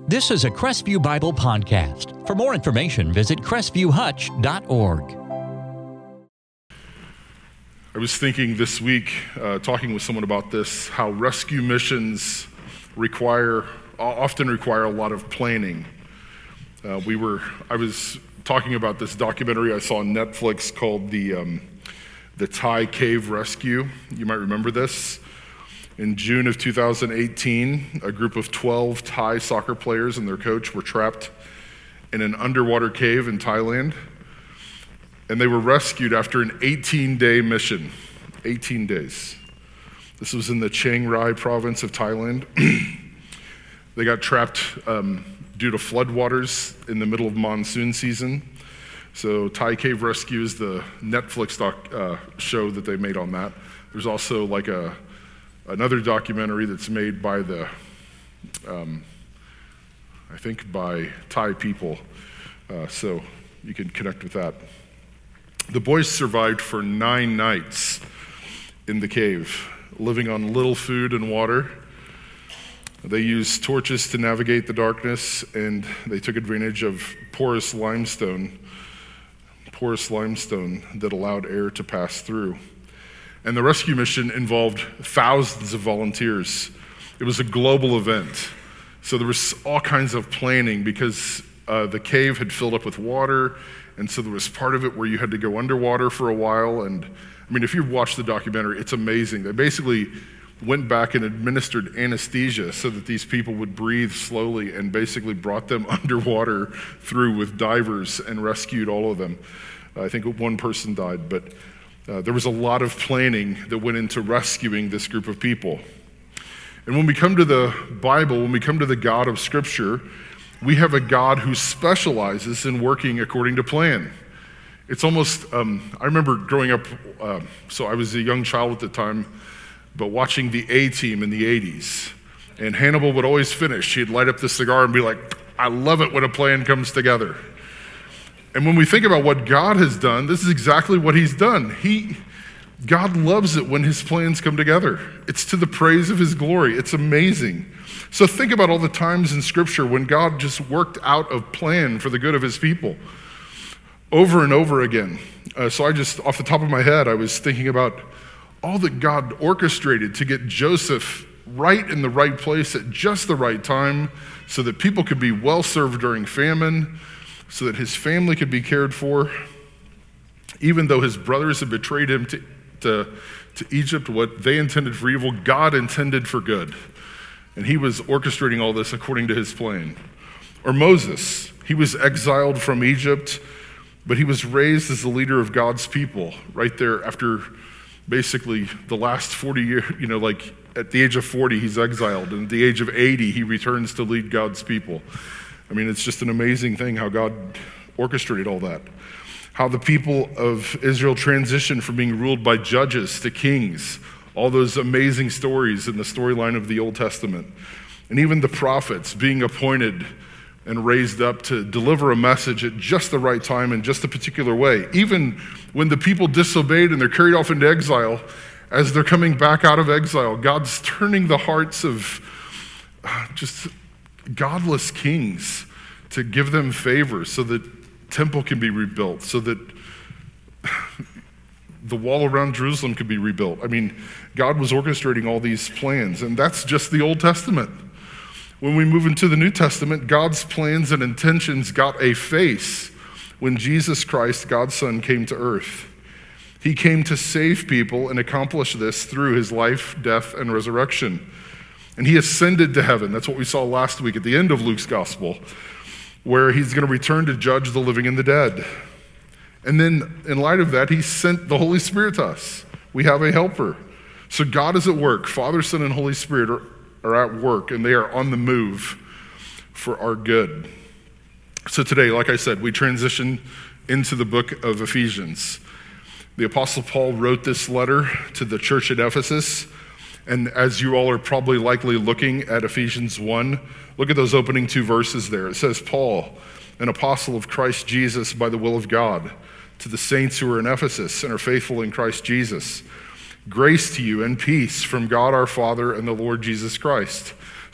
This is a Crestview Bible podcast. For more information, visit crestview.hutch.org. I was thinking this week, talking with someone about this, how rescue missions often require a lot of planning. I was talking about this documentary I saw on Netflix called the Thai Cave Rescue. You might remember this. In June of 2018, a group of 12 Thai soccer players and their coach were trapped in an underwater cave in Thailand, and they were rescued after an 18-day mission. 18 days. This was in the Chiang Rai province of Thailand. They got trapped due to floodwaters in the middle of monsoon season. So Thai Cave Rescue is the Netflix show that they made on that. There's also like another documentary that's made by by Thai people, so you can connect with that. The boys survived for 9 nights in the cave, living on little food and water. They used torches to navigate the darkness, and they took advantage of porous limestone that allowed air to pass through. And the rescue mission involved thousands of volunteers. It was a global event. So there was all kinds of planning because the cave had filled up with water, and so there was part of it where you had to go underwater for a while. And I mean, if you've watched the documentary, it's amazing. They basically went back and administered anesthesia so that these people would breathe slowly, and basically brought them underwater through with divers and rescued all of them. I think one person died, but there was a lot of planning that went into rescuing this group of people. And when we come to the Bible, when we come to the God of Scripture, we have a God who specializes in working according to plan. It's almost, I remember growing up, so I was a young child at the time, but watching the A-Team in the 80s. And Hannibal would always finish. He'd light up the cigar and be like, I love it when a plan comes together. And when we think about what God has done, this is exactly what he's done. God loves it when his plans come together. It's to the praise of his glory. It's amazing. So think about all the times in Scripture when God just worked out a plan for the good of his people over and over again. So off the top of my head, I was thinking about all that God orchestrated to get Joseph right in the right place at just the right time so that people could be well served during famine, so that his family could be cared for. Even though his brothers had betrayed him to Egypt, what they intended for evil, God intended for good. And he was orchestrating all this according to his plan. Or Moses, he was exiled from Egypt, but he was raised as the leader of God's people right there after basically the last 40 years, like at the age of 40, he's exiled, and at the age of 80, he returns to lead God's people. I mean, it's just an amazing thing how God orchestrated all that. How the people of Israel transitioned from being ruled by judges to kings. All those amazing stories in the storyline of the Old Testament. And even the prophets being appointed and raised up to deliver a message at just the right time in just a particular way. Even when the people disobeyed and they're carried off into exile, as they're coming back out of exile, God's turning the hearts of just godless kings to give them favor so that temple can be rebuilt, so that the wall around Jerusalem could be rebuilt. I mean, God was orchestrating all these plans, and that's just the Old Testament. When we move into the New Testament, God's plans and intentions got a face when Jesus Christ, God's Son, came to earth. He came to save people and accomplish this through his life, death, and resurrection. And he ascended to heaven. That's what we saw last week at the end of Luke's gospel, where he's going to return to judge the living and the dead. And then in light of that, he sent the Holy Spirit to us. We have a helper. So God is at work. Father, Son, and Holy Spirit are at work, and they are on the move for our good. So today, like I said, we transition into the book of Ephesians. The Apostle Paul wrote this letter to the church at Ephesus. And as you all are probably likely looking at Ephesians 1, look at those opening 2 verses there. It says, Paul, an apostle of Christ Jesus by the will of God, to the saints who are in Ephesus and are faithful in Christ Jesus. Grace to you and peace from God our Father and the Lord Jesus Christ.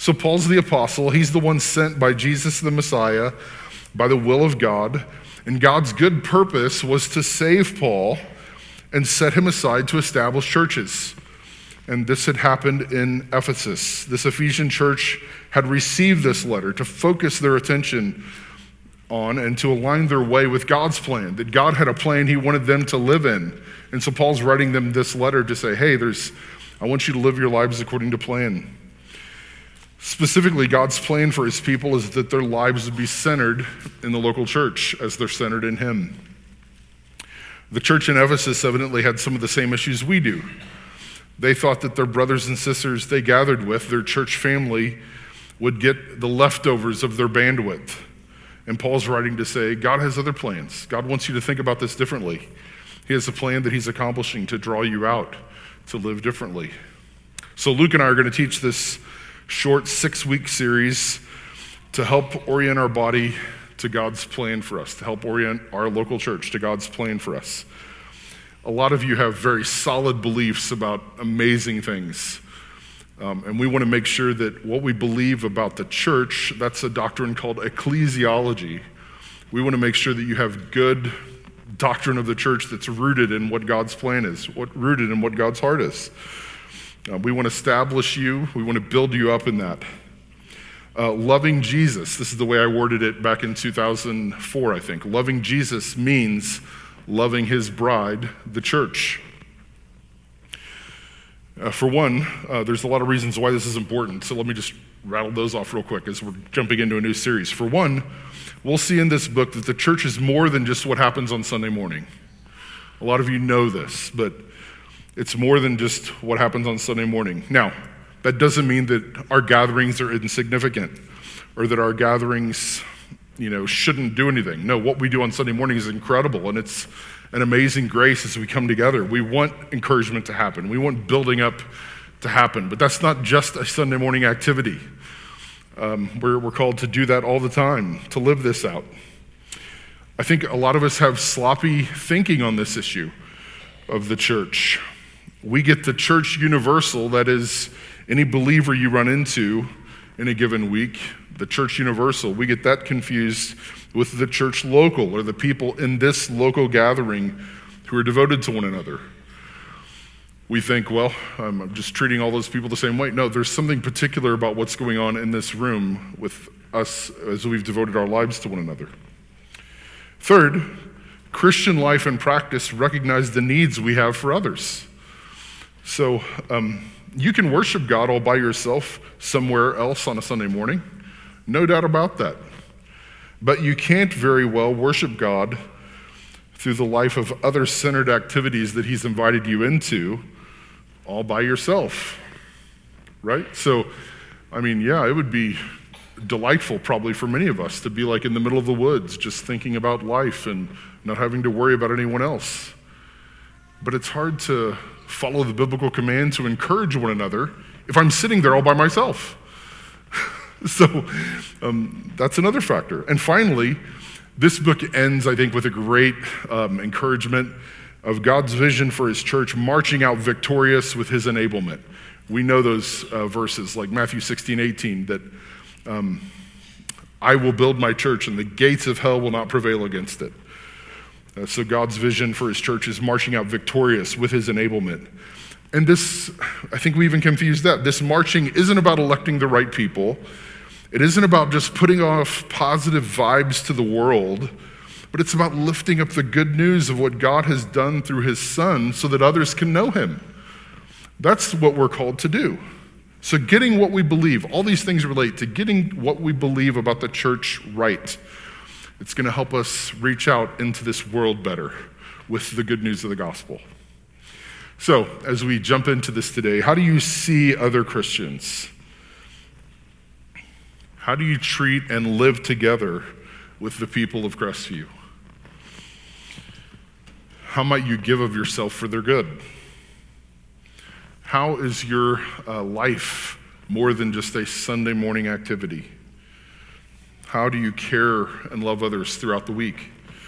So Paul's the apostle. He's the one sent by Jesus the Messiah, by the will of God. And God's good purpose was to save Paul and set him aside to establish churches. And this had happened in Ephesus. This Ephesian church had received this letter to focus their attention on and to align their way with God's plan, that God had a plan he wanted them to live in. And so Paul's writing them this letter to say, hey, I want you to live your lives according to plan. Specifically, God's plan for his people is that their lives would be centered in the local church as they're centered in him. The church in Ephesus evidently had some of the same issues we do. They thought that their brothers and sisters they gathered with, their church family, would get the leftovers of their bandwidth. And Paul's writing to say, God has other plans. God wants you to think about this differently. He has a plan that he's accomplishing to draw you out to live differently. So Luke and I are going to teach this short 6-week series to help orient our body to God's plan for us, to help orient our local church to God's plan for us. A lot of you have very solid beliefs about amazing things. And we want to make sure that what we believe about the church, that's a doctrine called ecclesiology. We want to make sure that you have good doctrine of the church that's rooted in what God's plan is, rooted in what God's heart is. We want to establish you. We want to build you up in that. Loving Jesus, this is the way I worded it back in 2004, I think. Loving Jesus means loving his bride, the church. For one, there's a lot of reasons why this is important, so let me just rattle those off real quick as we're jumping into a new series. For one, we'll see in this book that the church is more than just what happens on Sunday morning. A lot of you know this, but it's more than just what happens on Sunday morning. Now, that doesn't mean that our gatherings are insignificant or that our gatherings, shouldn't do anything. No, what we do on Sunday morning is incredible, and it's an amazing grace as we come together. We want encouragement to happen. We want building up to happen, but that's not just a Sunday morning activity. We're called to do that all the time, to live this out. I think a lot of us have sloppy thinking on this issue of the church. We get the church universal, that is, any believer you run into in a given week, the church universal, we get that confused with the church local, or the people in this local gathering who are devoted to one another. We think, well, I'm just treating all those people the same way. No, there's something particular about what's going on in this room with us as we've devoted our lives to one another. Third, Christian life and practice recognize the needs we have for others. So you can worship God all by yourself somewhere else on a Sunday morning. No doubt about that. But you can't very well worship God through the life of other-centered activities that he's invited you into all by yourself, right? So, it would be delightful probably for many of us to be like in the middle of the woods, just thinking about life and not having to worry about anyone else. But it's hard to follow the biblical command to encourage one another if I'm sitting there all by myself. So that's another factor. And finally, this book ends, I think, with a great encouragement of God's vision for his church marching out victorious with his enablement. We know those verses like Matthew 16:18, that I will build my church and the gates of hell will not prevail against it. So God's vision for his church is marching out victorious with his enablement. And this, I think we even confuse that. This marching isn't about electing the right people. It isn't about just putting off positive vibes to the world, but it's about lifting up the good news of what God has done through his Son so that others can know him. That's what we're called to do. So getting what we believe, all these things relate to getting what we believe about the church right. It's going to help us reach out into this world better with the good news of the gospel. So, as we jump into this today, how do you see other Christians? How do you treat and live together with the people of Crestview? How might you give of yourself for their good? How is your life more than just a Sunday morning activity? How do you care and love others throughout the week?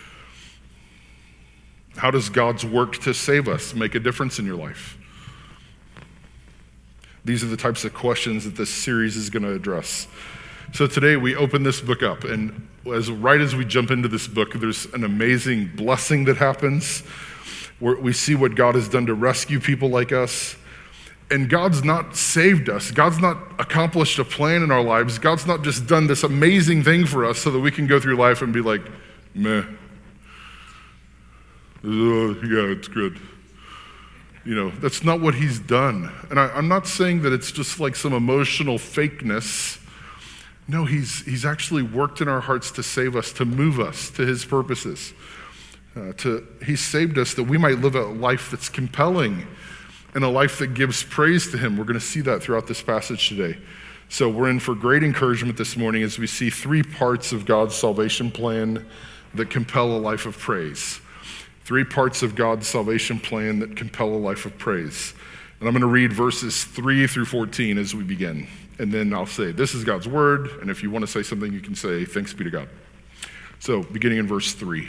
How does God's work to save us make a difference in your life? These are the types of questions that this series is going to address. So today we open this book up, and right as we jump into this book, there's an amazing blessing that happens where we see what God has done to rescue people like us. And God's not saved us. God's not accomplished a plan in our lives. God's not just done this amazing thing for us so that we can go through life and be like, meh. Yeah, it's good. That's not what he's done. And I'm not saying that it's just like some emotional fakeness. No, he's actually worked in our hearts to save us, to move us to his purposes. He saved us that we might live a life that's compelling and a life that gives praise to him. We're going to see that throughout this passage today. So we're in for great encouragement this morning as we see 3 parts of God's salvation plan that compel a life of praise. 3 parts of God's salvation plan that compel a life of praise. And I'm going to read verses 3 through 14 as we begin. And then I'll say, this is God's word. And if you want to say something, you can say, thanks be to God. So beginning in verse 3.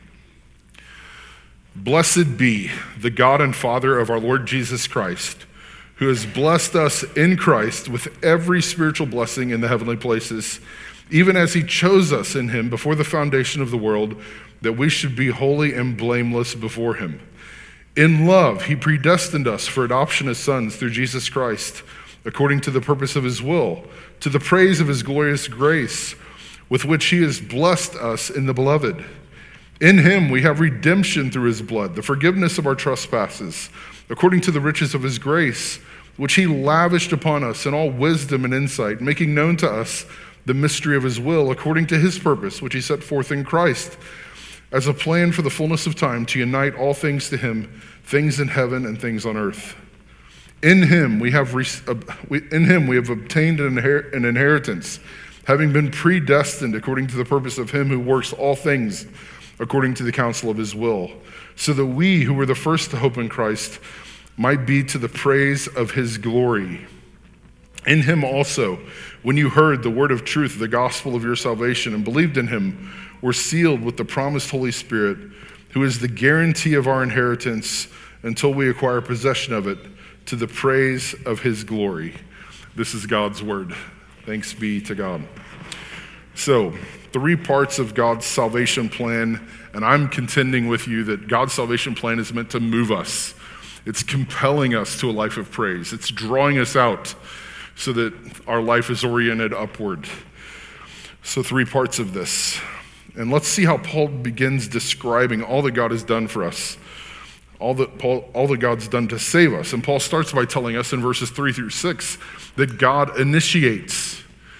Blessed be the God and Father of our Lord Jesus Christ, who has blessed us in Christ with every spiritual blessing in the heavenly places, even as he chose us in him before the foundation of the world, that we should be holy and blameless before him. In love, he predestined us for adoption as sons through Jesus Christ, according to the purpose of his will, to the praise of his glorious grace, with which he has blessed us in the beloved. In him we have redemption through his blood, the forgiveness of our trespasses, according to the riches of his grace, which he lavished upon us in all wisdom and insight, making known to us the mystery of his will, according to his purpose, which he set forth in Christ, as a plan for the fullness of time to unite all things to him, things in heaven and things on earth. In him we have obtained an inheritance, having been predestined according to the purpose of him who works all things according to the counsel of his will, so that we who were the first to hope in Christ might be to the praise of his glory. In him also, when you heard the word of truth, the gospel of your salvation, and believed in him, were sealed with the promised Holy Spirit, who is the guarantee of our inheritance until we acquire possession of it, to the praise of his glory. This is God's word. Thanks be to God. So, 3 parts of God's salvation plan, and I'm contending with you that God's salvation plan is meant to move us. It's compelling us to a life of praise. It's drawing us out so that our life is oriented upward. So 3 parts of this. And let's see how Paul begins describing all that God has done for us, all that God's done to save us. And Paul starts by telling us in verses 3 through 6 that God initiates.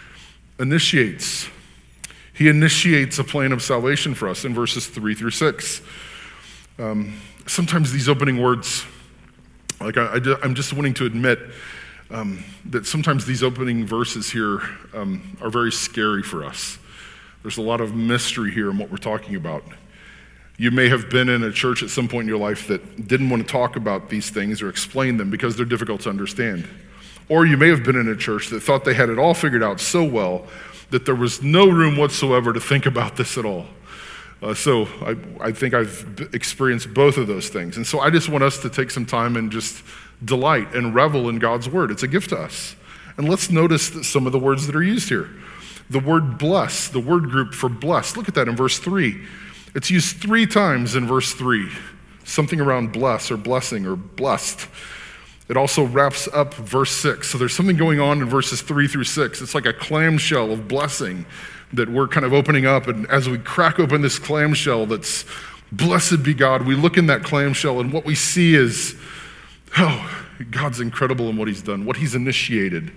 He initiates a plan of salvation for us in verses 3 through 6. Sometimes these opening words, I'm just wanting to admit that sometimes these opening verses here are very scary for us. There's a lot of mystery here in what we're talking about. You may have been in a church at some point in your life that didn't want to talk about these things or explain them because they're difficult to understand. Or you may have been in a church that thought they had it all figured out so well that there was no room whatsoever to think about this at all. So I think I've experienced both of those things. And so I just want us to take some time and just delight and revel in God's word. It's a gift to us. And let's notice some of the words that are used here. The word bless, the word group for blessed. Look at that in verse 3. It's used 3 times in verse 3. Something around bless or blessing or blessed. It also wraps up verse 6. So there's something going on in verses 3 through 6. It's like a clamshell of blessing that we're kind of opening up. And as we crack open this clamshell that's blessed be God, we look in that clamshell and what we see is, God's incredible in what he's done, what he's initiated.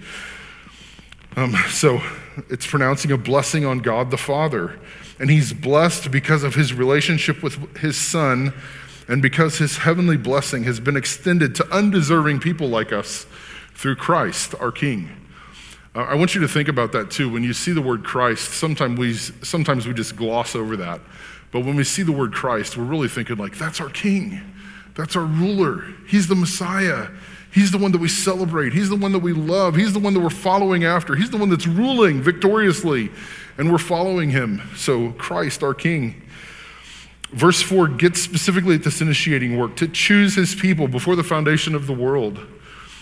So it's pronouncing a blessing on God the Father. And he's blessed because of his relationship with his Son, and because his heavenly blessing has been extended to undeserving people like us through Christ, our King. I want you to think about that too. When you see the word Christ, sometimes we just gloss over that. But when we see the word Christ, we're really thinking like, that's our King. That's our ruler. He's the Messiah. He's the one that we celebrate. He's the one that we love. He's the one that we're following after. He's the one that's ruling victoriously, and we're following him. So Christ, our King. Verse 4 gets specifically at this initiating work, to choose his people before the foundation of the world,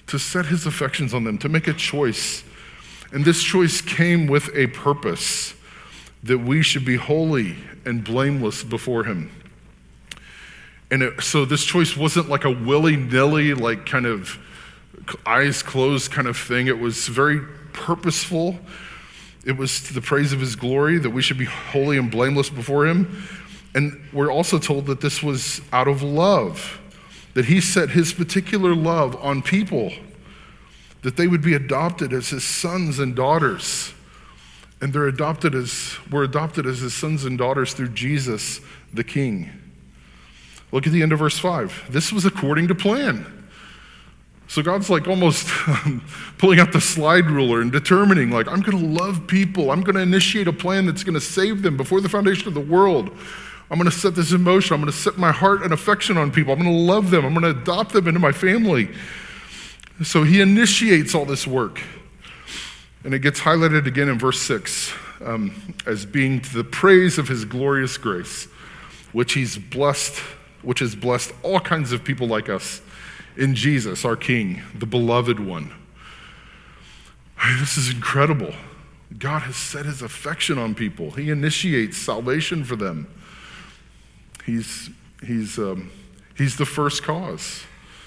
to set his affections on them, to make a choice. And this choice came with a purpose, that we should be holy and blameless before him. And so this choice wasn't like a willy-nilly, like kind of eyes closed kind of thing. It was very purposeful. It was to the praise of his glory, that we should be holy and blameless before him. And we're also told that this was out of love, that he set his particular love on people, that they would be adopted as his sons and daughters. And we're adopted as his sons and daughters through Jesus, the King. Look at the end of verse 5. This was according to plan. So God's like almost pulling out the slide ruler and determining, like, I'm going to love people. I'm going to initiate a plan that's going to save them before the foundation of the world. I'm going to set this in motion. I'm going to set my heart and affection on people. I'm going to love them. I'm going to adopt them into my family. So he initiates all this work. And it gets highlighted again in verse 6 as being to the praise of his glorious grace, which has blessed all kinds of people like us in Jesus, our King, the beloved one. This is incredible. God has set his affection on people. He initiates salvation for them. He's the first cause.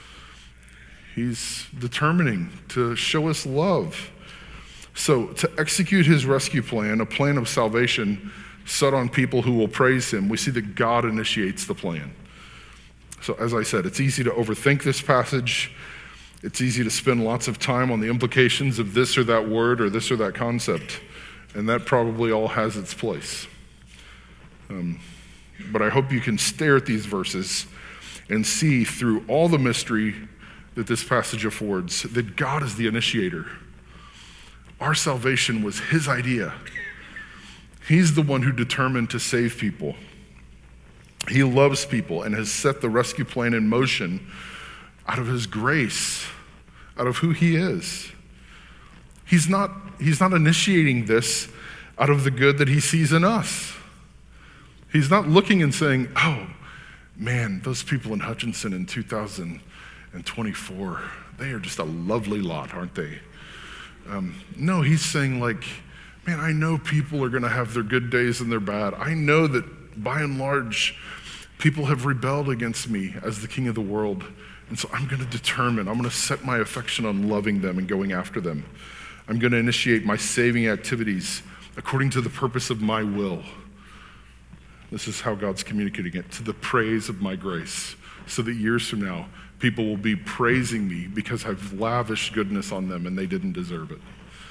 He's determining to show us love. So to execute his rescue plan, a plan of salvation set on people who will praise him, we see that God initiates the plan. So as I said, it's easy to overthink this passage. It's easy to spend lots of time on the implications of this or that word or this or that concept. And that probably all has its place. But I hope you can stare at these verses and see through all the mystery that this passage affords that God is the initiator. Our salvation was his idea. He's the one who determined to save people. He loves people and has set the rescue plan in motion out of his grace, out of who he is. He's not initiating this out of the good that he sees in us. He's not looking and saying, oh, man, those people in Hutchinson in 2024, they are just a lovely lot, aren't they? No, he's saying like, man, I know people are going to have their good days and their bad. I know that by and large, people have rebelled against me as the king of the world. And so I'm going to set my affection on loving them and going after them. I'm going to initiate my saving activities according to the purpose of my will. This is how God's communicating it, to the praise of my grace, so that years from now, people will be praising me because I've lavished goodness on them and they didn't deserve it.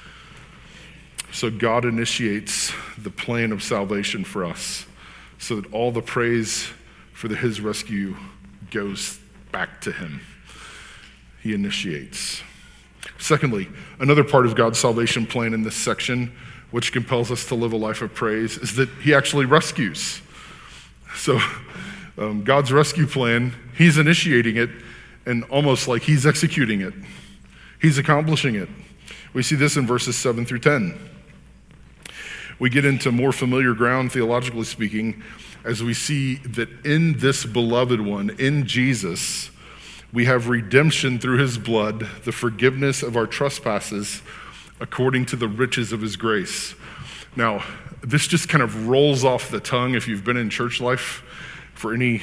So God initiates the plan of salvation for us so that all the praise for his rescue goes back to him. He initiates. Secondly, another part of God's salvation plan in this section, which compels us to live a life of praise, is that he actually rescues. So God's rescue plan, he's initiating it, and almost like he's executing it. He's accomplishing it. We see this in verses 7 through 10. We get into more familiar ground, theologically speaking, as we see that in this beloved one, in Jesus, we have redemption through his blood, the forgiveness of our trespasses, according to the riches of his grace. Now, this just kind of rolls off the tongue if you've been in church life for any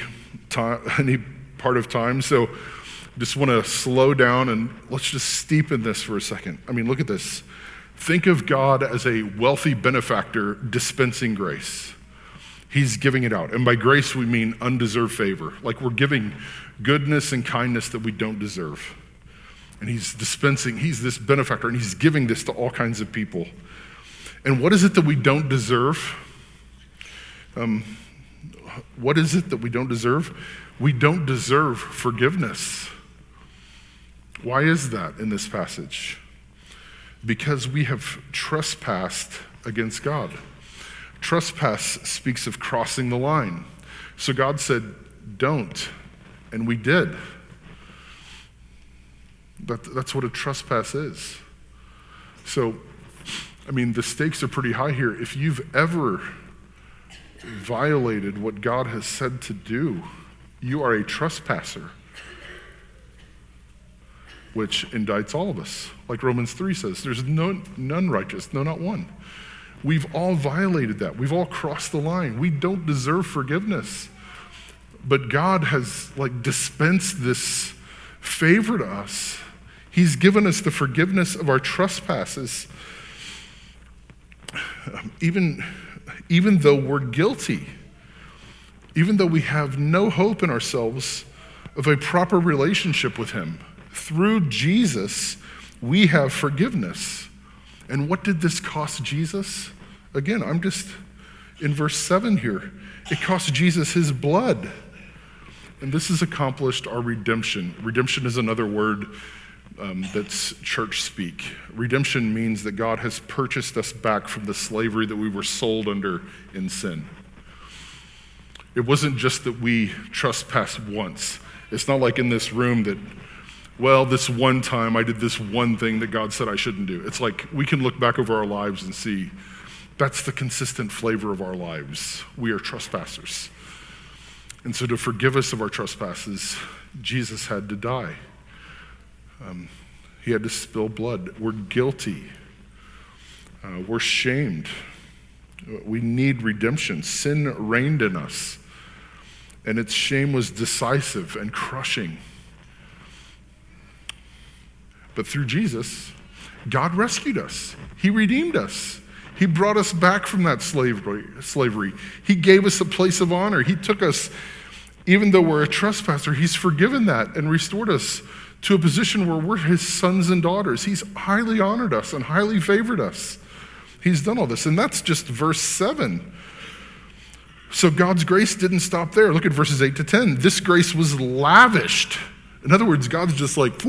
part of time. So just want to slow down and let's just steep in this for a second. I mean, look at this. Think of God as a wealthy benefactor dispensing grace. He's giving it out. And by grace, we mean undeserved favor. Like we're giving goodness and kindness that we don't deserve. And he's this benefactor, and he's giving this to all kinds of people. And what is it that we don't deserve? What is it that we don't deserve? We don't deserve forgiveness. Why is that in this passage? Because we have trespassed against God. Trespass speaks of crossing the line. So God said, don't, and we did. That's what a trespass is. So, I mean, the stakes are pretty high here. If you've ever violated what God has said to do, you are a trespasser. which indicts all of us. Like Romans 3 says, there's none righteous, no, not one. We've all violated that. We've all crossed the line. We don't deserve forgiveness. But God has dispensed this favor to us. He's given us the forgiveness of our trespasses, even though we're guilty, even though we have no hope in ourselves of a proper relationship with him. Through Jesus, we have forgiveness. And what did this cost Jesus? Again, I'm just in verse 7 here. It cost Jesus his blood. And this has accomplished our redemption. Redemption is another word that's church speak. Redemption means that God has purchased us back from the slavery that we were sold under in sin. It wasn't just that we trespassed once. It's not like in this room that, well, this one time I did this one thing that God said I shouldn't do. It's like we can look back over our lives and see that's the consistent flavor of our lives. We are trespassers. And so to forgive us of our trespasses, Jesus had to die. He had to spill blood. We're guilty. We're shamed. We need redemption. Sin reigned in us, and its shame was decisive and crushing. But through Jesus, God rescued us. He redeemed us. He brought us back from that slavery. He gave us a place of honor. He took us, even though we're a trespasser, he's forgiven that and restored us to a position where we're his sons and daughters. He's highly honored us and highly favored us. He's done all this, and that's just verse 7. So God's grace didn't stop there. Look at verses 8 to 10. This grace was lavished. In other words, God's just like,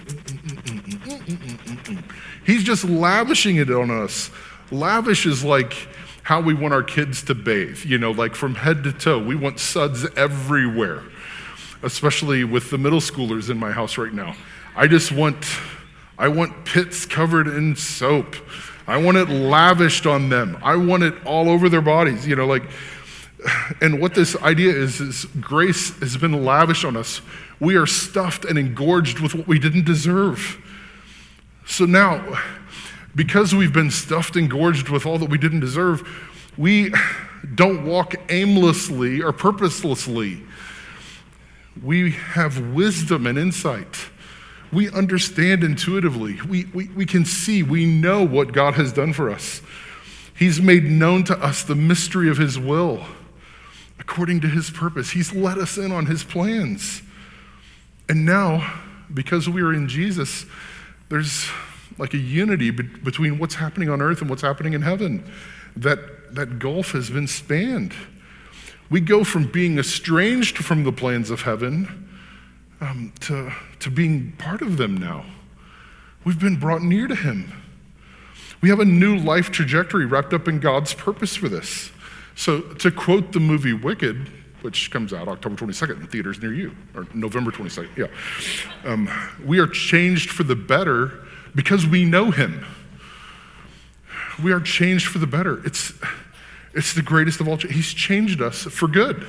he's just lavishing it on us. Lavish is like how we want our kids to bathe, like from head to toe. We want suds everywhere, especially with the middle schoolers in my house right now. I want pits covered in soap. I want it lavished on them. I want it all over their bodies, and what this idea is grace has been lavished on us. We are stuffed and engorged with what we didn't deserve. So now, because we've been stuffed and gorged with all that we didn't deserve, we don't walk aimlessly or purposelessly. We have wisdom and insight. We understand intuitively. We can see, we know what God has done for us. He's made known to us the mystery of his will according to his purpose. He's let us in on his plans. And now, because we are in Jesus, there's like a unity between what's happening on earth and what's happening in heaven. That gulf has been spanned. We go from being estranged from the plans of heaven to being part of them now. We've been brought near to him. We have a new life trajectory wrapped up in God's purpose for this. So to quote the movie Wicked, which comes out October 22nd in theaters near you, or November 22nd, we are changed for the better because we know him. We are changed for the better. It's the greatest of all. He's changed us for good.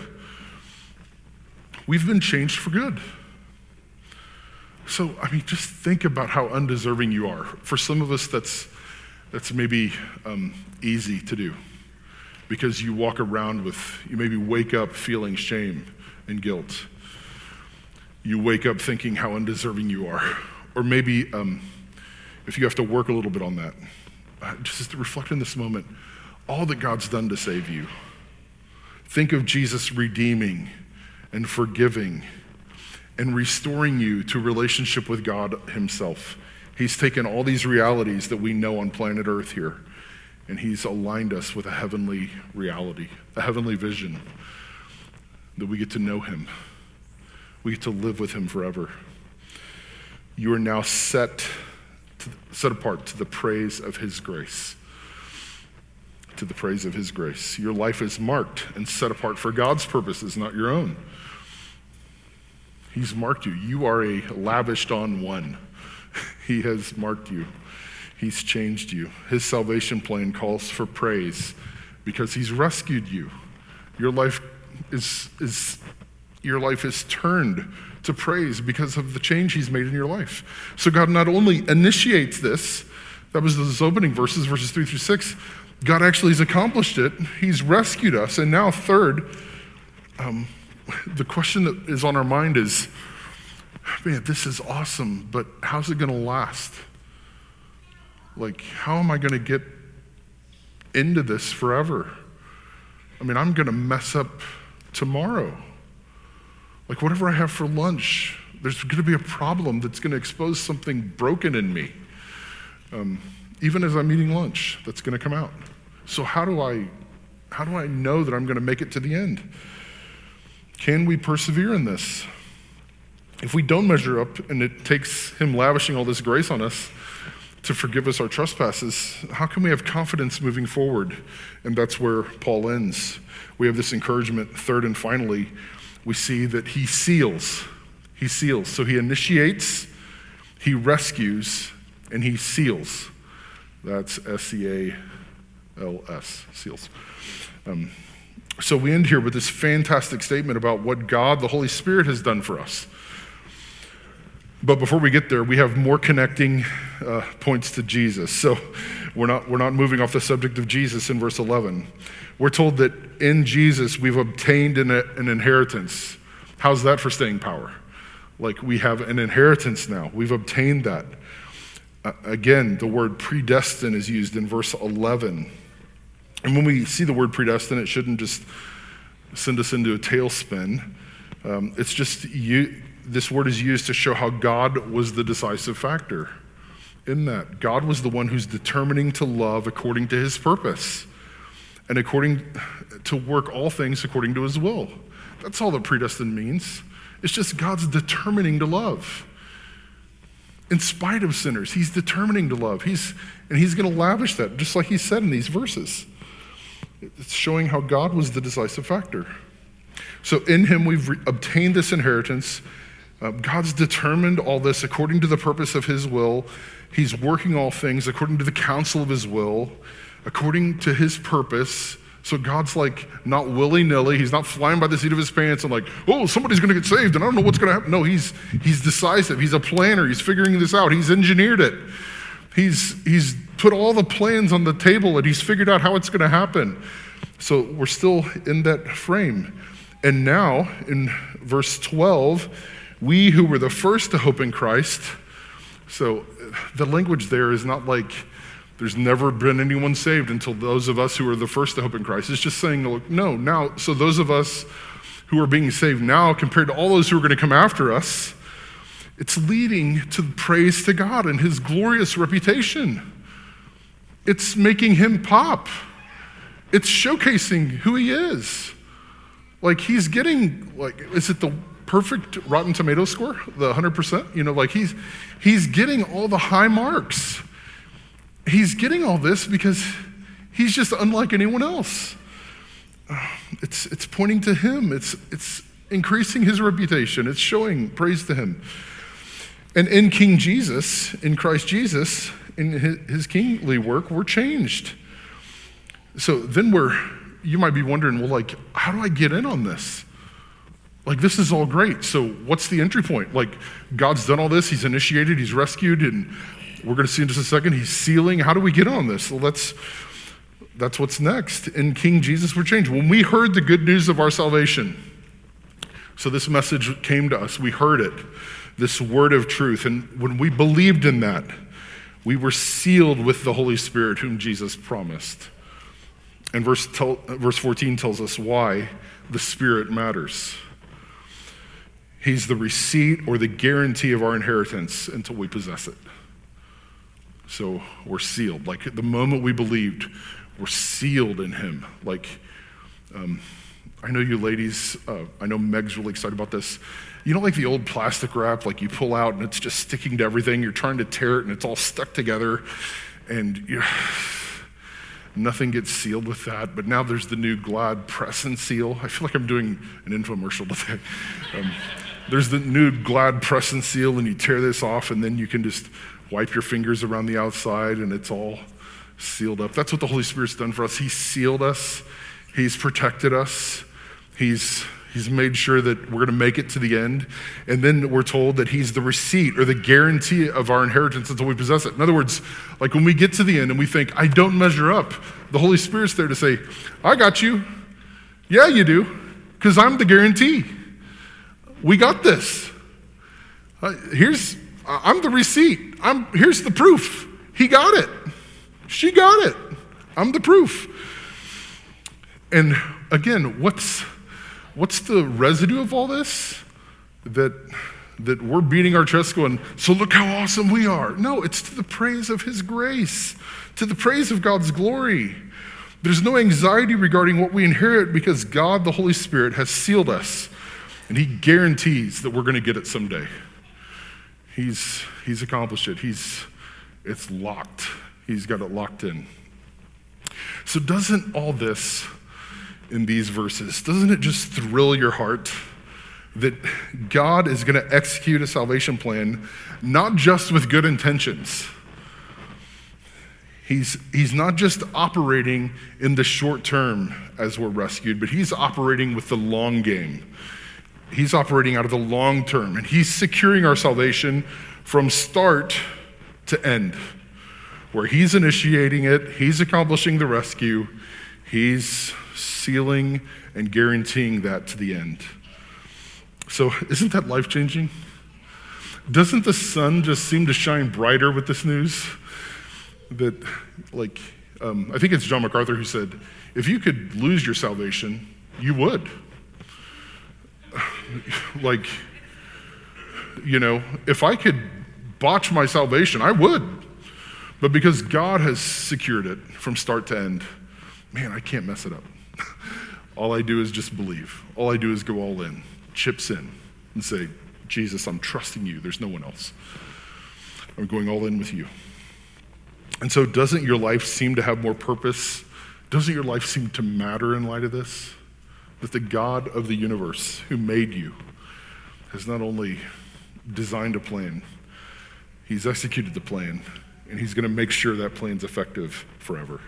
We've been changed for good. So, just think about how undeserving you are. For some of us, that's maybe easy to do because you walk around you maybe wake up feeling shame and guilt. You wake up thinking how undeserving you are. Or maybe if you have to work a little bit on that, just to reflect in this moment, all that God's done to save you. Think of Jesus redeeming and forgiving and restoring you to relationship with God himself. He's taken all these realities that we know on planet Earth here, and he's aligned us with a heavenly reality, a heavenly vision, that we get to know him. We get to live with him forever. You are now set apart to the praise of his grace. To the praise of his grace. Your life is marked and set apart for God's purposes, not your own. He's marked you. You are a lavished on one. He has marked you. He's changed you. His salvation plan calls for praise because he's rescued you. Your life is your life is turned to praise because of the change he's made in your life. So God not only initiates this, that was those opening verses 3-6, God actually has accomplished it. He's rescued us. And now third, the question that is on our mind is, man, this is awesome, but how's it going to last? Like, how am I going to get into this forever? I mean, I'm going to mess up tomorrow. Like, whatever I have for lunch, there's going to be a problem that's going to expose something broken in me. Even as I'm eating lunch, that's going to come out. So how do I know that I'm going to make it to the end? Can we persevere in this? If we don't measure up, and it takes him lavishing all this grace on us to forgive us our trespasses, how can we have confidence moving forward? And that's where Paul ends. We have this encouragement. Third and finally, we see that he seals. He seals. So he initiates, he rescues, and he seals. That's S-E-A-L-S, seals. So we end here with this fantastic statement about what God, the Holy Spirit, has done for us. But before we get there, we have more connecting points to Jesus. So we're not moving off the subject of Jesus in verse 11. We're told that in Jesus we've obtained an inheritance. How's that for staying power? Like, we have an inheritance now. We've obtained that. Again, the word predestined is used in verse 11. And when we see the word predestined, it shouldn't just send us into a tailspin. It's just this word is used to show how God was the decisive factor in that. God was the one who's determining to love according to his purpose and according to work all things according to his will. That's all that predestined means. It's just God's determining to love. In spite of sinners, he's determining to love. He's going to lavish that, just like he said in these verses. It's showing how God was the decisive factor. So in him, we've obtained this inheritance. God's determined all this according to the purpose of his will. He's working all things according to the counsel of his will, according to his purpose. So God's like not willy-nilly. He's not flying by the seat of his pants and like, oh, somebody's going to get saved and I don't know what's going to happen. No, he's decisive. He's a planner. He's figuring this out. He's engineered it. He's put all the plans on the table and he's figured out how it's going to happen. So we're still in that frame. And now in verse 12, we who were the first to hope in Christ. So the language there is not like there's never been anyone saved until those of us who are the first to hope in Christ. It's just saying, look, no, now, so those of us who are being saved now compared to all those who are going to come after us, it's leading to praise to God and his glorious reputation. It's making him pop. It's showcasing who he is. Like, he's getting, like, is it the perfect Rotten Tomato score? The 100%? You know, like he's getting all the high marks. He's getting all this because he's just unlike anyone else. It's pointing to him. It's increasing his reputation. It's showing praise to him. And in King Jesus, in Christ Jesus, in his kingly work, we're changed. So then you might be wondering, well, like, how do I get in on this? Like, this is all great. So what's the entry point? Like, God's done all this. He's initiated. He's rescued. And we're going to see in just a second, he's sealing. How do we get on this? Well, that's what's next. In King Jesus, we're changed. When we heard the good news of our salvation, so this message came to us. We heard it, this word of truth. And when we believed in that, we were sealed with the Holy Spirit whom Jesus promised. And verse 14 tells us why the Spirit matters. He's the receipt or the guarantee of our inheritance until we possess it. So we're sealed. Like, at the moment we believed, we're sealed in him. Like, I know you ladies, I know Meg's really excited about this. You know, like the old plastic wrap, like you pull out and it's just sticking to everything. You're trying to tear it and it's all stuck together and nothing gets sealed with that. But now there's the new Glad Press and Seal. I feel like I'm doing an infomercial today. There's the new Glad Press and Seal, and you tear this off and then you can just wipe your fingers around the outside and it's all sealed up. That's what the Holy Spirit's done for us. He's sealed us. He's protected us. He's He's made sure that we're going to make it to the end. And then we're told that he's the receipt or the guarantee of our inheritance until we possess it. In other words, like when we get to the end and we think, I don't measure up, the Holy Spirit's there to say, I got you. Yeah, you do, because I'm the guarantee. We got this. I'm the receipt. Here's the proof. He got it. She got it. I'm the proof. And again, what's the residue of all this? That we're beating our chests going, so look how awesome we are. No, it's to the praise of his grace, to the praise of God's glory. There's no anxiety regarding what we inherit because God, the Holy Spirit, has sealed us, and he guarantees that we're going to get it someday. He's accomplished it. It's locked. He's got it locked in. So doesn't all this in these verses, doesn't it just thrill your heart that God is going to execute a salvation plan, not just with good intentions? He's not just operating in the short term as we're rescued, but he's operating with the long game. He's operating out of the long term, and he's securing our salvation from start to end, where he's initiating it, he's accomplishing the rescue, he's sealing and guaranteeing that to the end. So isn't that life-changing? Doesn't the sun just seem to shine brighter with this news? That, I think it's John MacArthur who said, if you could lose your salvation, you would. If I could botch my salvation, I would. But because God has secured it from start to end, man, I can't mess it up. All I do is just believe. All I do is go all in, chips in, and say, Jesus, I'm trusting you. There's no one else. I'm going all in with you. And so doesn't your life seem to have more purpose? Doesn't your life seem to matter in light of this? That the God of the universe who made you has not only designed a plan, he's executed the plan, and he's going to make sure that plan's effective forever.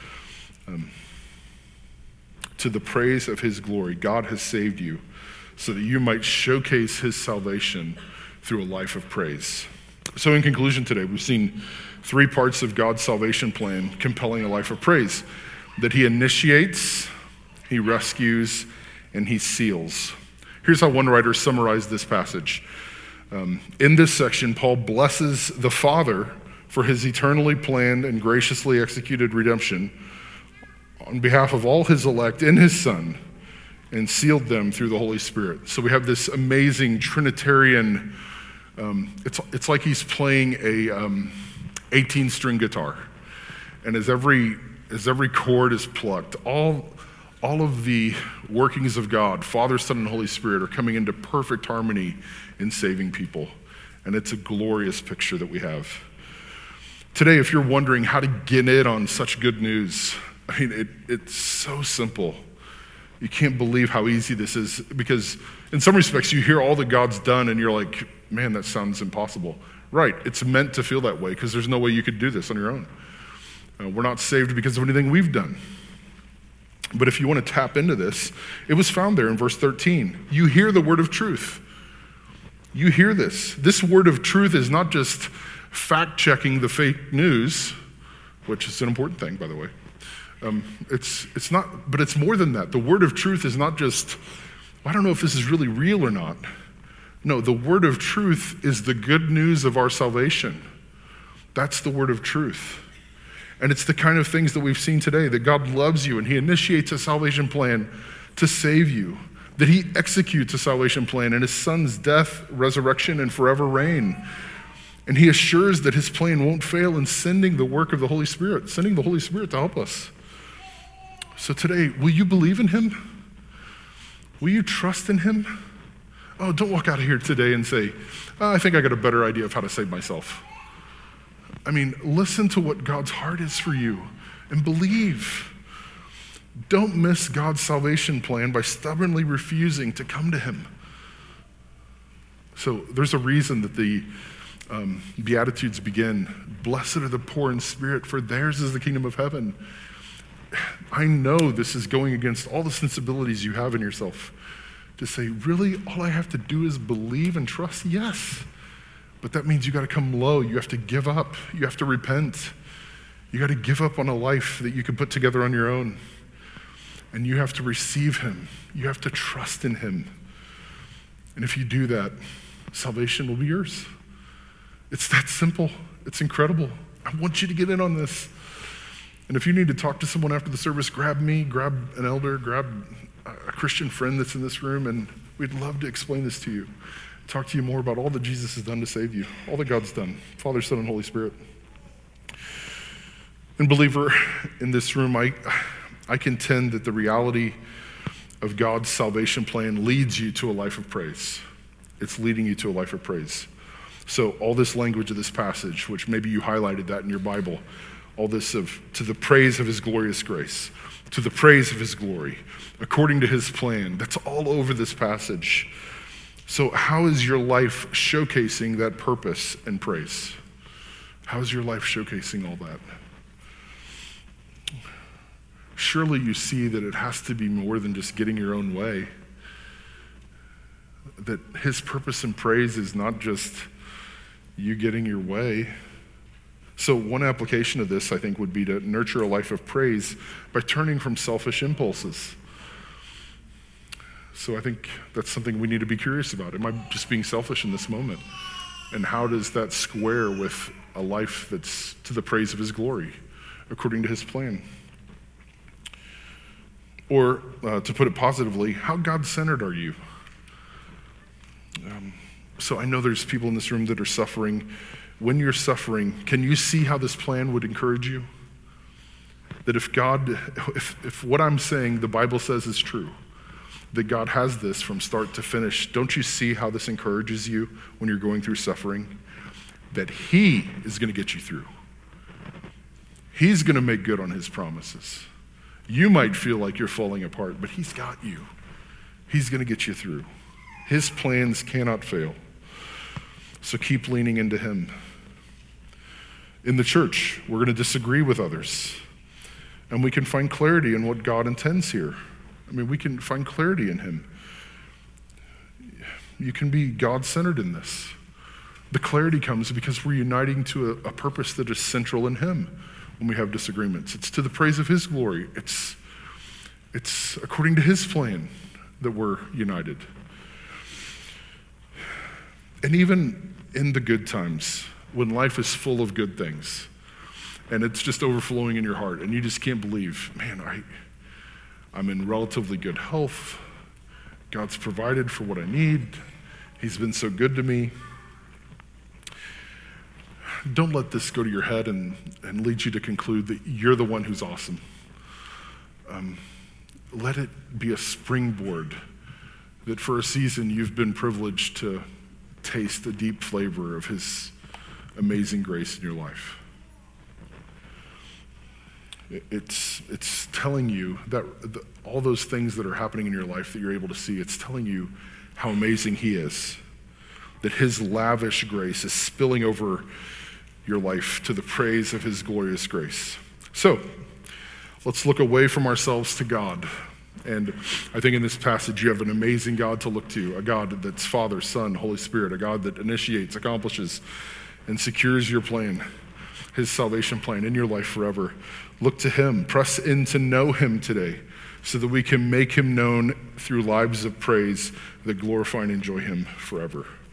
To the praise of his glory, God has saved you so that you might showcase his salvation through a life of praise. So in conclusion today, we've seen 3 parts of God's salvation plan compelling a life of praise: that he initiates, he rescues, and he seals. Here's how one writer summarized this passage. In this section, Paul blesses the Father for his eternally planned and graciously executed redemption on behalf of all his elect in his Son, and sealed them through the Holy Spirit. So we have this amazing Trinitarian, it's like he's playing a 18-string guitar. And as every chord is plucked, all of the workings of God, Father, Son, and Holy Spirit, are coming into perfect harmony in saving people. And it's a glorious picture that we have. Today, if you're wondering how to get in on such good news, I mean, it's so simple. You can't believe how easy this is, because in some respects you hear all that God's done and you're like, man, that sounds impossible. Right, it's meant to feel that way because there's no way you could do this on your own. We're not saved because of anything we've done. But if you want to tap into this, it was found there in verse 13. You hear the word of truth. You hear this. This word of truth is not just fact-checking the fake news, which is an important thing, by the way. It's not, but it's more than that. The word of truth is not just, I don't know if this is really real or not. No, the word of truth is the good news of our salvation. That's the word of truth. And it's the kind of things that we've seen today, that God loves you and he initiates a salvation plan to save you, that he executes a salvation plan in his Son's death, resurrection, and forever reign. And he assures that his plan won't fail in sending the work of the Holy Spirit, sending the Holy Spirit to help us. So today, will you believe in him? Will you trust in him? Oh, don't walk out of here today and say, I think I got a better idea of how to save myself. I mean, listen to what God's heart is for you and believe. Don't miss God's salvation plan by stubbornly refusing to come to him. So there's a reason that the Beatitudes begin, blessed are the poor in spirit, for theirs is the kingdom of heaven. I know this is going against all the sensibilities you have in yourself. to say, really, all I have to do is believe and trust? Yes. But that means you got to come low. You have to give up. You have to repent. You got to give up on a life that you can put together on your own. And you have to receive him. You have to trust in him. And if you do that, salvation will be yours. It's that simple. It's incredible. I want you to get in on this. And if you need to talk to someone after the service, grab me, grab an elder, grab a Christian friend that's in this room, and we'd love to explain this to you. Talk to you more about all that Jesus has done to save you, all that God's done, Father, Son, and Holy Spirit. And believer, in this room, I contend that the reality of God's salvation plan leads you to a life of praise. It's leading you to a life of praise. So all this language of this passage, which maybe you highlighted that in your Bible, all this of to the praise of his glorious grace, to the praise of his glory, according to his plan, that's all over this passage. So how is your life showcasing that purpose and praise? How is your life showcasing all that? Surely you see that it has to be more than just getting your own way. That his purpose and praise is not just you getting your way. So one application of this, I think, would be to nurture a life of praise by turning from selfish impulses. So I think that's something we need to be curious about. Am I just being selfish in this moment? And how does that square with a life that's to the praise of his glory, according to his plan? Or to put it positively, how God-centered are you? So I know there's people in this room that are suffering. When you're suffering, can you see how this plan would encourage you? That if what I'm saying the Bible says is true, that God has this from start to finish, don't you see how this encourages you when you're going through suffering? That he is going to get you through. He's going to make good on his promises. You might feel like you're falling apart, but he's got you. He's going to get you through. His plans cannot fail. So keep leaning into him. In the church, we're going to disagree with others. And we can find clarity in what God intends here. I mean, we can find clarity in him. You can be God-centered in this. The clarity comes because we're uniting to a purpose that is central in him when we have disagreements. It's to the praise of his glory. It's according to his plan that we're united. And even in the good times, when life is full of good things, and it's just overflowing in your heart, and you just can't believe, man, I'm in relatively good health. God's provided for what I need. He's been so good to me. Don't let this go to your head and lead you to conclude that you're the one who's awesome. Let it be a springboard that for a season you've been privileged to taste the deep flavor of his amazing grace in your life. It's telling you that all those things that are happening in your life that you're able to see, it's telling you how amazing he is, that his lavish grace is spilling over your life to the praise of his glorious grace. So let's look away from ourselves to God. And I think in this passage you have an amazing God to look to, a God that's Father, Son, Holy Spirit, a God that initiates, accomplishes, and secures your plan, his salvation plan in your life forever. Look to him, press in to know him today so that we can make him known through lives of praise that glorify and enjoy him forever.